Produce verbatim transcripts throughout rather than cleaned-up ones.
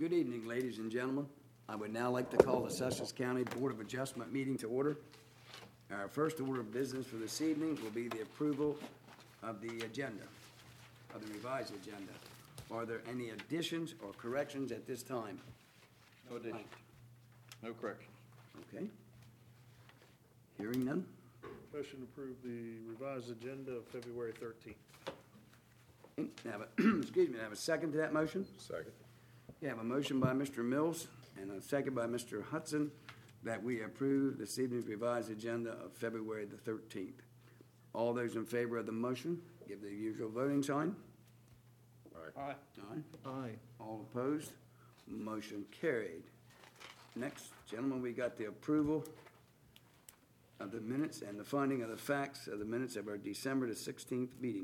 Good evening, ladies and gentlemen. I would now like to call the Sussex County Board of Adjustment meeting to order. Our first order of business for this evening will be the approval of the agenda, of the revised agenda. Are there any additions or corrections at this time? No addition. No corrections. Okay. Hearing none. Motion to approve the revised agenda of February thirteenth. Have a, excuse me, have a second to that motion? Second. You have a motion by Mister Mills and a second by Mister Hudson that we approve this evening's revised agenda of February the thirteenth. All those in favor of the motion, give the usual voting sign. Aye. Aye. Aye. All opposed? Motion carried. Next, gentlemen, we got the approval of the minutes and the finding of the facts of the minutes of our December the sixteenth meeting.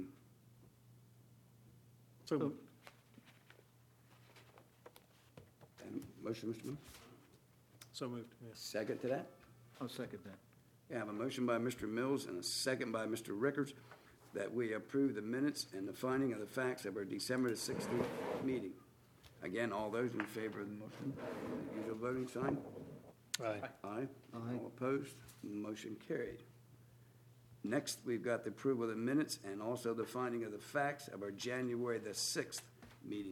So, And motion, Mister Mills? so moved, yes. Second to that? I'll second that. We have a motion by Mister Mills and a second by Mister Rickards that we approve the minutes and the finding of the facts of our December the sixteenth meeting. Again, all those in favor of the motion, the usual voting sign. Aye. Aye. All opposed? Motion carried. Next, we've got the approval of the minutes and also the finding of the facts of our January the sixth meeting.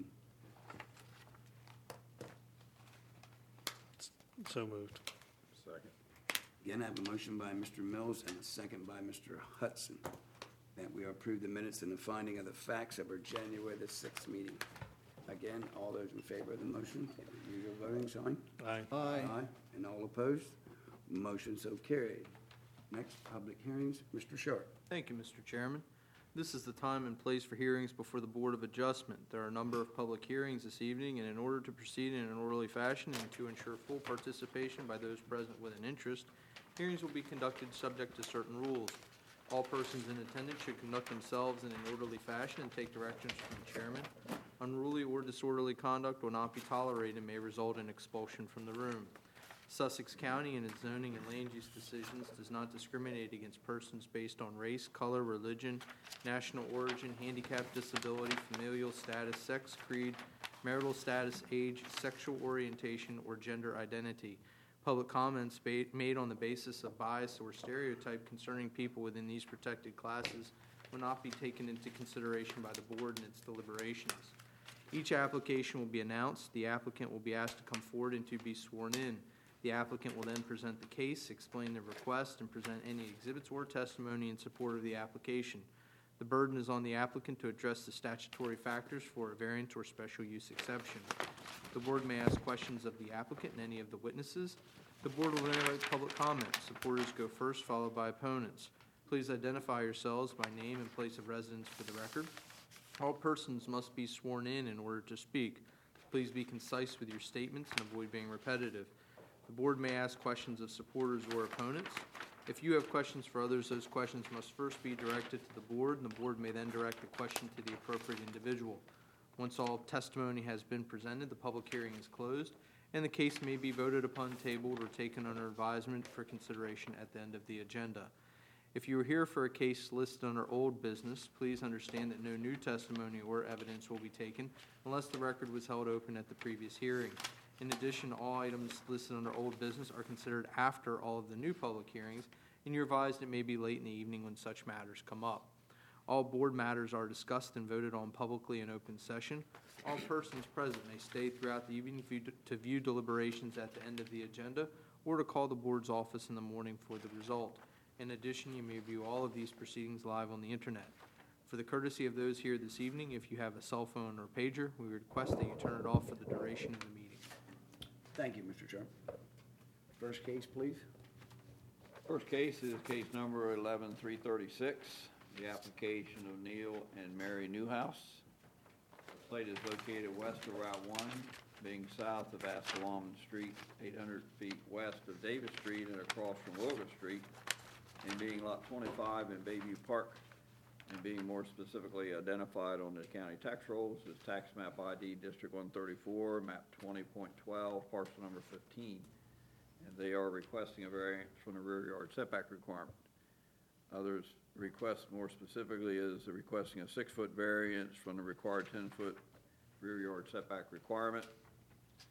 So moved. Second. Again, I have a motion by Mister Mills and a second by Mister Hudson that we approve the minutes and the finding of the facts of our January the sixth meeting. Again, all those in favor of the motion, give the usual voting sign. Aye. Aye. And all opposed? Motion so carried. Next, public hearings, Mister Sharp. Thank you, Mister Chairman. This is the time and place for hearings before the Board of Adjustment. There are a number of public hearings this evening, and in order to proceed in an orderly fashion and to ensure full participation by those present with an interest, hearings will be conducted subject to certain rules. All persons in attendance should conduct themselves in an orderly fashion and take directions from the chairman. Unruly or disorderly conduct will not be tolerated and may result in expulsion from the room. Sussex County, in its zoning and land use decisions, does not discriminate against persons based on race, color, religion, national origin, handicap, disability, familial status, sex, creed, marital status, age, sexual orientation, or gender identity. Public comments ba- made on the basis of bias or stereotype concerning people within these protected classes will not be taken into consideration by the board in its deliberations. Each application will be announced. The applicant will be asked to come forward and to be sworn in. The applicant will then present the case, explain the request, and present any exhibits or testimony in support of the application. The burden is on the applicant to address the statutory factors for a variance or special use exception. The board may ask questions of the applicant and any of the witnesses. The board will then invite public comment. Supporters go first, followed by opponents. Please identify yourselves by name and place of residence for the record. All persons must be sworn in in order to speak. Please be concise with your statements and avoid being repetitive. The board may ask questions of supporters or opponents. If you have questions for others, those questions must first be directed to the board, and the board may then direct the question to the appropriate individual. Once all testimony has been presented, the public hearing is closed, and the case may be voted upon, tabled, or taken under advisement for consideration at the end of the agenda. If you are here for a case listed under old business, please understand that no new testimony or evidence will be taken unless the record was held open at the previous hearing. In addition, all items listed under old business are considered after all of the new public hearings, and you're advised it may be late in the evening when such matters come up. All board matters are discussed and voted on publicly in open session. All persons present may stay throughout the evening to view deliberations at the end of the agenda or to call the board's office in the morning for the result. In addition, you may view all of these proceedings live on the internet. For the courtesy of those here this evening, if you have a cell phone or pager, we request that you turn it off for the duration of the meeting. Thank you, Mister Sharp. First case, please. First case is case number eleven three thirty-six, the application of Neil and Mary Newhouse. The site is located west of Route one, being south of Assalaman Street, eight hundred feet west of Davis Street and across from Wilga Street, and being lot twenty-five in Bayview Park, and being more specifically identified on the county tax rolls as tax map I D District one thirty-four, map twenty point twelve, parcel number fifteen. And they are requesting a variance from the rear yard setback requirement. Others request more specifically is requesting a six-foot variance from the required ten-foot rear yard setback requirement.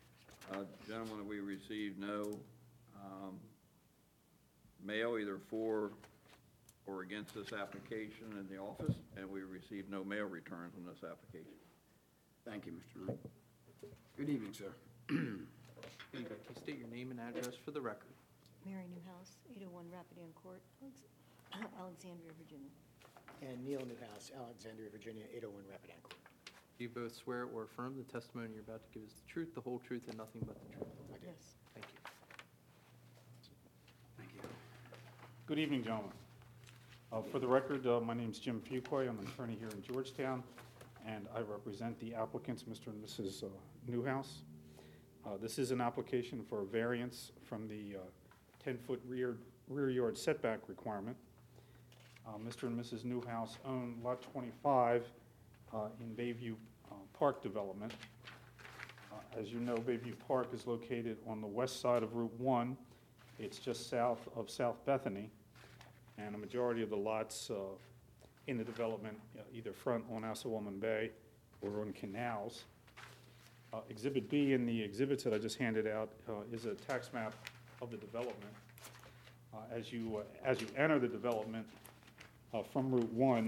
Uh, Gentlemen, we received no um, mail either for or against this application in the office, and we received no mail returns on this application. Thank you, Mister Knight. Good evening, sir. Please state your name and address for the record. Mary Newhouse, eight oh one Rapidan Court, Alex- Alexandria, Virginia. And Neil Newhouse, Alexandria, Virginia, eight oh one Rapidan Court. Do you both swear or affirm the testimony you're about to give is the truth, the whole truth, and nothing but the truth? I do. Yes. Thank you. Thank you. Good evening, gentlemen. Uh, For the record, uh, my name's Jim Fuqua. I'm an attorney here in Georgetown, and I represent the applicants, Mister and Missus uh, Newhouse. Uh, This is an application for a variance from the ten-foot rear rear yard setback requirement. Uh, Mister and Missus Newhouse own Lot twenty-five uh, in Bayview uh, Park Development. Uh, As you know, Bayview Park is located on the west side of Route one. It's just south of South Bethany, and a majority of the lots uh, in the development uh, either front on Assawoman Bay or on canals. Uh, Exhibit B in the exhibits that I just handed out uh, is a tax map of the development. Uh, As you, uh, as you enter the development uh, from Route one,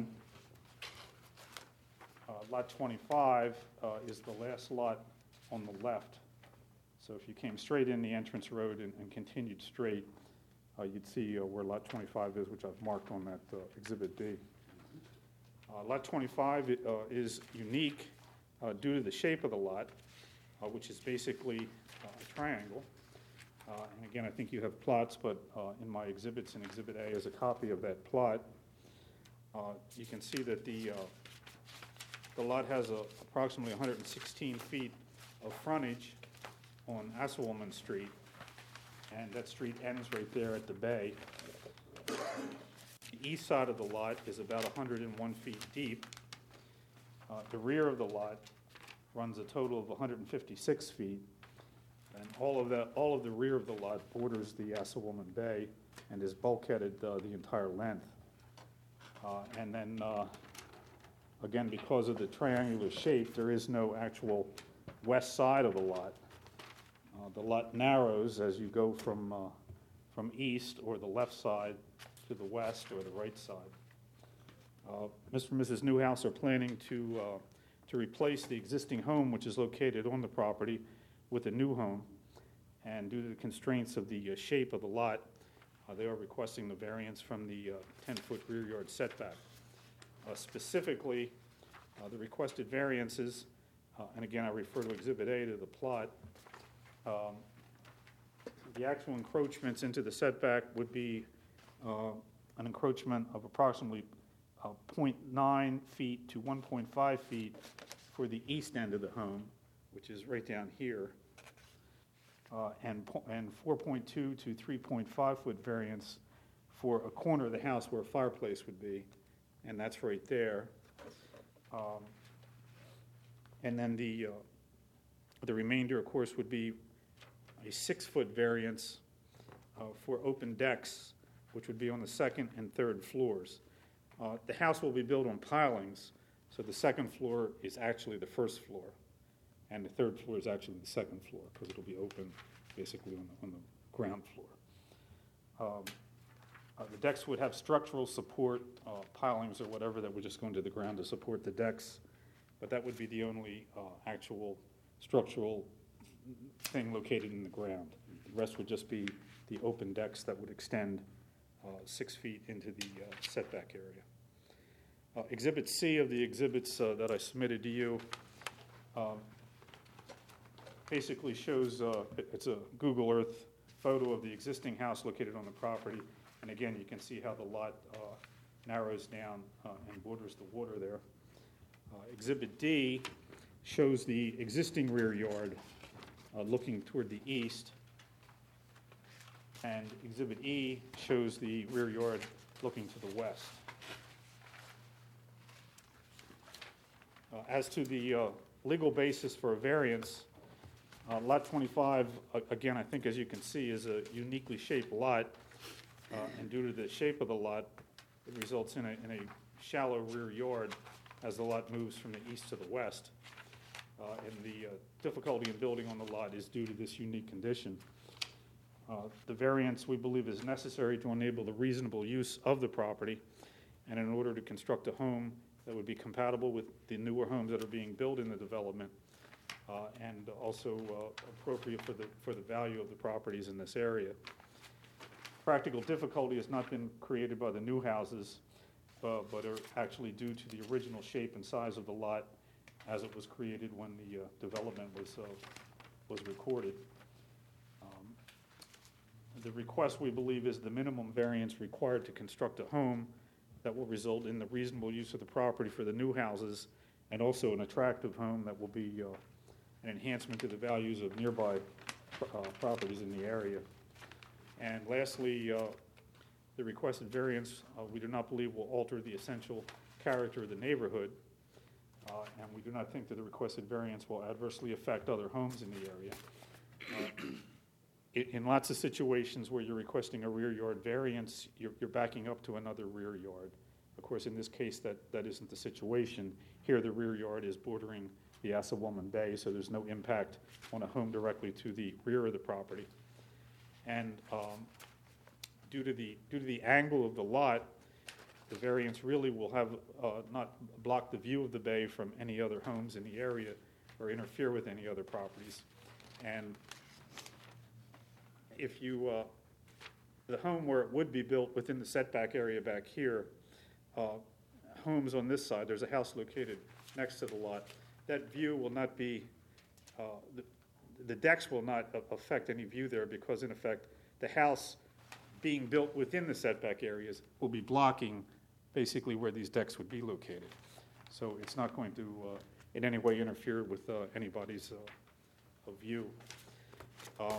uh, Lot twenty-five uh, is the last lot on the left. So if you came straight in the entrance road and and continued straight, uh, you'd see uh, where Lot twenty-five is, which I've marked on that uh, Exhibit B. Uh, Lot twenty-five uh, is unique uh, due to the shape of the lot, uh, which is basically uh, a triangle. Uh, And again, I think you have plots, but uh, in my exhibits, in Exhibit A is a copy of that plot. Uh, You can see that the, uh, the lot has a- approximately one hundred sixteen feet of frontage on Assawoman Street, and that street ends right there at the bay. The east side of the lot is about one hundred one feet deep. Uh, The rear of the lot runs a total of one hundred fifty-six feet, and all of that, all of the rear of the lot borders the Assawoman Bay and is bulkheaded uh, the entire length. Uh, And then, uh, again, because of the triangular shape, there is no actual west side of the lot. Uh, The lot narrows as you go from, uh, from east or the left side to the west or the right side. Uh, Mister and Missus Newhouse are planning to, uh, to replace the existing home, which is located on the property, with a new home. And due to the constraints of the uh, shape of the lot, uh, they are requesting the variance from the ten-foot rear yard setback. Uh, Specifically, uh, the requested variances, uh, and again, I refer to Exhibit A to the plot, um, the actual encroachments into the setback would be uh, an encroachment of approximately uh, zero point nine feet to one point five feet for the east end of the home, which is right down here, uh, and po- and four point two to three point five foot variance for a corner of the house where a fireplace would be, and that's right there. Um, And then the, uh, the remainder, of course, would be a six-foot variance uh, for open decks, which would be on the second and third floors. Uh, The house will be built on pilings, so the second floor is actually the first floor, and the third floor is actually the second floor, because it'll be open basically on the, on the ground floor. Um, uh, The decks would have structural support, uh, pilings or whatever that would just go into the ground to support the decks, but that would be the only uh, actual structural thing located in the ground. The rest would just be the open decks that would extend uh, six feet into the uh, setback area. Uh, Exhibit C of the exhibits uh, that I submitted to you um, basically shows, uh, it- it's a Google Earth photo of the existing house located on the property. And again, you can see how the lot uh, narrows down uh, and borders the water there. Uh, Exhibit D shows the existing rear yard uh, looking toward the east. And Exhibit E shows the rear yard looking to the west. Uh, As to the uh, legal basis for a variance, uh, Lot twenty-five, a- again, I think as you can see, is a uniquely shaped lot. uh, And due to the shape of the lot, it results in a, in a shallow rear yard as the lot moves from the east to the west. uh, and the uh, difficulty in building on the lot is due to this unique condition. Uh, The variance, we believe, is necessary to enable the reasonable use of the property, and in order to construct a home that would be compatible with the newer homes that are being built in the development, uh, and also uh, appropriate for the, for the value of the properties in this area. Practical difficulty has not been created by the new houses, uh, but are actually due to the original shape and size of the lot as it was created when the uh, development was, uh, was recorded. Um, The request, we believe, is the minimum variance required to construct a home that will result in the reasonable use of the property for the new houses, and also an attractive home that will be uh, an enhancement to the values of nearby uh, properties in the area. And lastly, uh, the requested variance, uh, we do not believe will alter the essential character of the neighborhood, uh, and we do not think that the requested variance will adversely affect other homes in the area. Uh, i- In lots of situations where you're requesting a rear yard variance, you're you're backing up to another rear yard. Of course, in this case, that, that isn't the situation. Here, the rear yard is bordering the Assawamman Bay, so there's no impact on a home directly to the rear of the property. And um, due to the, due to the angle of the lot, the variance really will have, uh, not block the view of the bay from any other homes in the area or interfere with any other properties. And if you, uh, the home where it would be built within the setback area back here, uh, homes on this side, there's a house located next to the lot. That view will not be, uh, the, the decks will not a- affect any view there because, in effect, the house being built within the setback areas will be blocking basically where these decks would be located. So it's not going to uh, in any way interfere with uh, anybody's uh, uh, view. Um,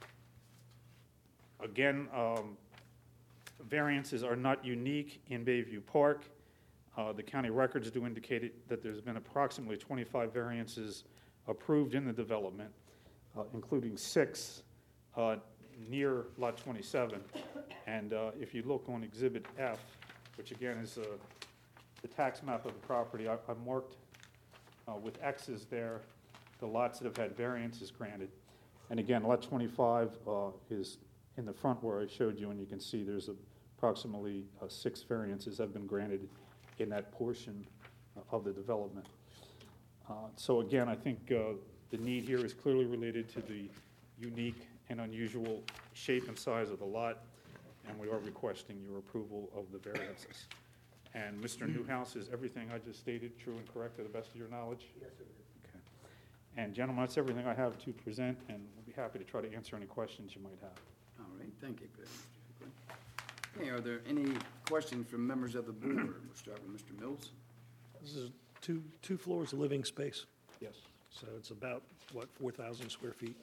Again, um, variances are not unique in Bayview Park. Uh, The county records do indicate it- that there's been approximately twenty-five variances approved in the development, uh, including six uh, near Lot twenty-seven. And uh, if you look on Exhibit F, which again is uh, the tax map of the property, I I marked uh, with X's there the lots that have had variances granted. And again, Lot twenty-five uh, is in the front where I showed you, and you can see there's approximately uh, six variances have been granted in that portion of the development. Uh, So again, I think uh, the need here is clearly related to the unique and unusual shape and size of the lot, and we are requesting your approval of the variances. And Mister Newhouse, is everything I just stated true and correct to the best of your knowledge? Yes, sir. Okay. And gentlemen, that's everything I have to present, and we'll be happy to try to answer any questions you might have. All right, thank you, Mister Hickley. Okay, are there any questions from members of the board? We'll start with Mister Mills. This is two, two floors of living space, Yes. so it's about, what, four thousand square feet?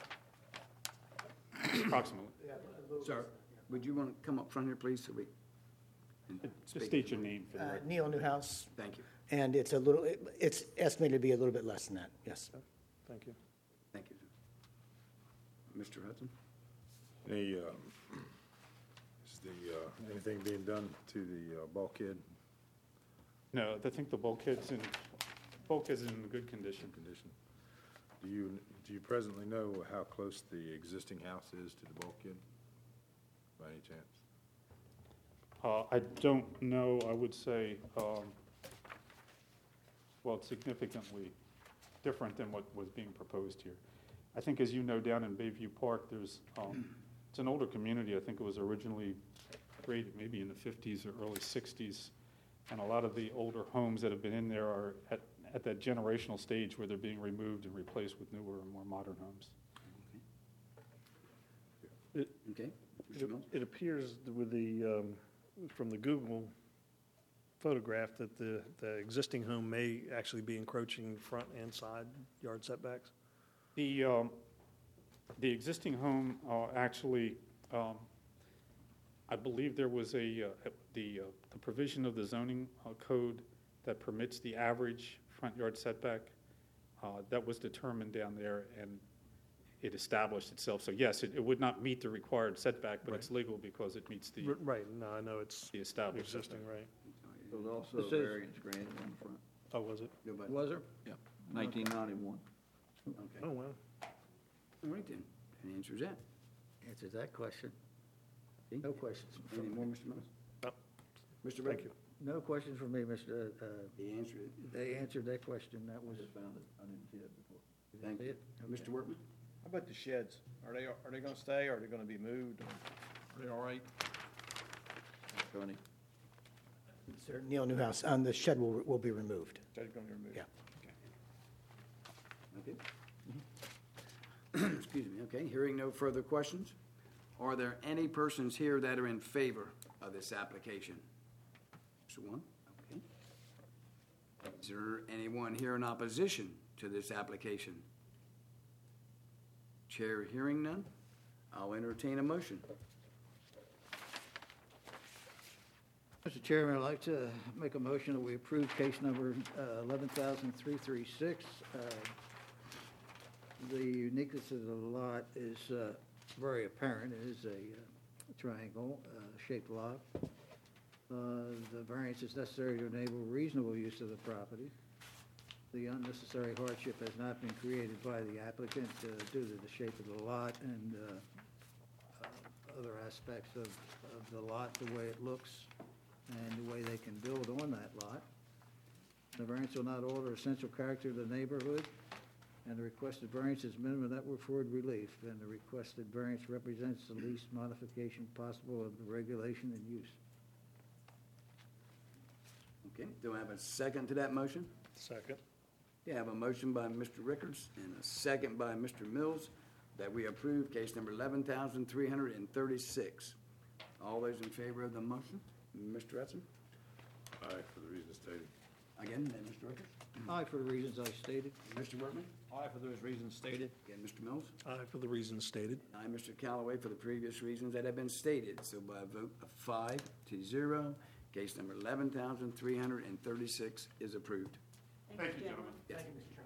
Approximately. Sir, would you want to come up front here, please, so we can Just speak? state your name for the Uh, record. Neil Newhouse, Thank you, and it's a little, it- it's estimated to be a little bit less than that, yes. Thank you. thank you. Mister Hudson? Any, um, is the, uh, anything being done to the uh, bulkhead No, I think the bulkhead's in, bulkhead's in good condition. condition? Do you, do you presently know how close the existing house is to the bulkhead, by any chance? Uh, I don't know, I would say, um, well, it's significantly different than what was being proposed here. I think, as you know, down in Bayview Park, there's, um, it's an older community. I think it was originally created maybe in the fifties or early sixties. And a lot of the older homes that have been in there are at, at that generational stage where they're being removed and replaced with newer and more modern homes. Okay, It Mister Mills? it appears that with the, um, from the Google photograph, that the, the existing home may actually be encroaching front and side yard setbacks. The, um, the existing home, uh, actually, um, I believe there was a, uh, the, uh, the provision of the zoning uh, code that permits the average front yard setback, uh, that was determined down there, and it established itself. So yes, it, it would not meet the required setback, but it's legal because it meets the, R- Right, no, I know it's the established existing, setback. right. There was also It a says- variance granted on the front. Oh, was it? Nobody? Was there? Yeah. nineteen ninety-one. Okay, Oh, wow. all right then, that answers that. Answers that question. See? No questions. Any more, Mister Mills? No. Mister Thank Rick? you. No questions from me, Mister Uh, He answered it. They answered that question. That I was. just found it. I didn't see that before. Thank see you. it? Mister Workman? How about the sheds? Are they, are they gonna stay, or are they gonna be moved? Are they all right? Tony? Sir, Neil Newhouse, um, the shed will, will be removed. Shed's gonna be removed? Yeah. Okay. Excuse me, okay, hearing no further questions, are there any persons here that are in favor of this application? Just one, okay. Is there anyone here in opposition to this application? Chair hearing none, I'll entertain a motion. Mister Chairman, I'd like to make a motion that we approve case number uh, eleven thousand three hundred thirty-six. Uh, The uniqueness of the lot is uh, very apparent. It is a uh, triangle-shaped lot. Uh, The variance is necessary to enable reasonable use of the property. The unnecessary hardship has not been created by the applicant uh, due to the shape of the lot and uh, uh, other aspects of of the lot, the way it looks, and the way they can build on that lot. The variance will not alter essential character of the neighborhood, and the requested variance is minimum that will afford relief, and the requested variance represents the least modification possible of the regulation and use. Okay, do I have a second to that motion? Second. Yeah, I have a motion by Mister Rickards and a second by Mister Mills that we approve case number eleven thousand three hundred thirty-six. All those in favor of the motion? Mister Etzen? Aye, for the reasons stated. Again, then Mister Rickards? Aye, for the reasons I stated. Mister Workman? Aye, for those reasons stated. Again, Mister Mills? Aye, for the reasons stated. I, Mister Callaway, for the previous reasons that have been stated. So by a vote of five to zero, case number eleven thousand three hundred thirty-six is approved. Thank you, gentlemen. Yes. Thank you, Mister Chairman.